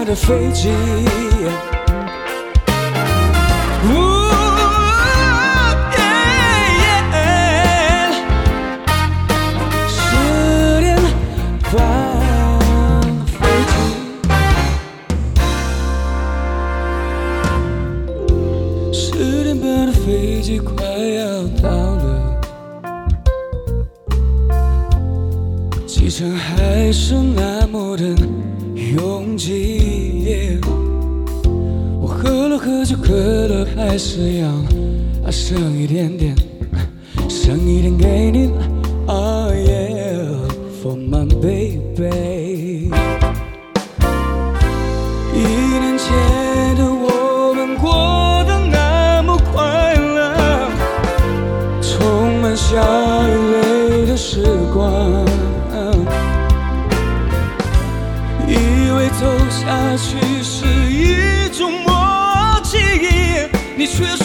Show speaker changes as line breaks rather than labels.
的飞机。10点半飞机，10点半的飞机快要到了，机场还是那么的拥挤。我喝了喝酒，可乐还是要剩一点点，剩一点给你。Oh yeah, for my baby。1年前的我们过得那么快乐，充满笑与泪的时光。以为走下去是一种默契，你却